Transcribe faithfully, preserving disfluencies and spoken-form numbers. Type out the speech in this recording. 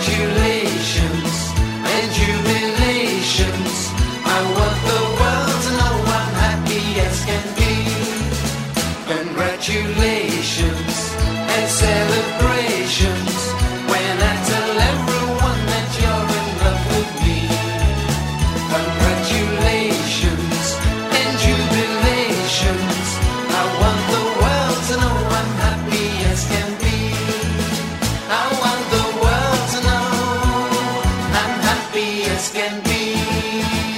congratulations and jubilations. I want the world to know I'm happy as can be. Congratulations and celebrations when I tell everyone that you're in love with me. Congratulations and jubilations. I want the world to know I'm happy as can be. I want the world to know I'm happy as can be.